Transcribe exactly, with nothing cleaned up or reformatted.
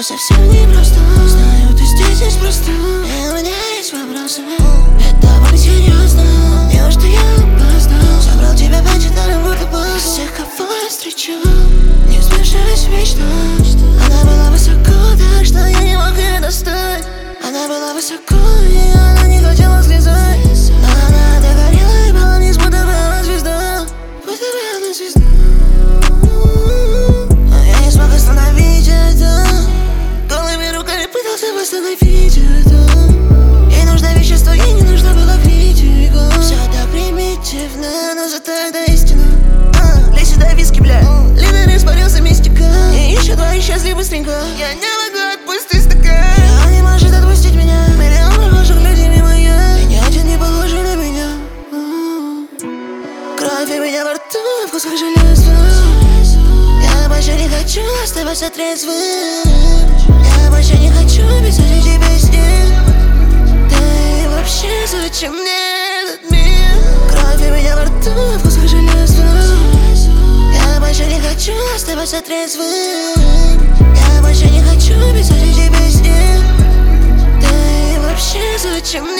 совсем непросто. Знаю, ты здесь неспроста. И у меня есть вопросы. Это довольно серьезно. Неужто я опоздал? Собрал тебя по читарам, будто бы всех, кого я встречал. Не сбежать мечта. Она была высоко, так что я не мог ее достать. Она была высоко, и она не хотела слезать. Но она догорела и пала вниз, будто бы она звезда. Будто бы она звезда. Но я не смог остановить это. Голыми руками пытался восстановить это. Ей нужно вещество, ей не нужно было критика. Все так примитивно, но зато это истина. а, Лей сюда виски, бля. Лидер испарился, мистика. И еще два исчезли быстренько. Я не могу отпустить стакан. Она не может отпустить меня. Миллион похожих людей мимо я. И ни один не похожий на меня. Кровь у меня во рту, вкус как железо. Я больше не хочу оставаться трезвым. Я больше не хочу писать эти песни. Да и вообще, зачем мне этот мир? Кровь у меня во рту, вкус как железо. Я больше не хочу оставаться трезвым. Я больше не хочу писать эти песни. Да и вообще, зачем мне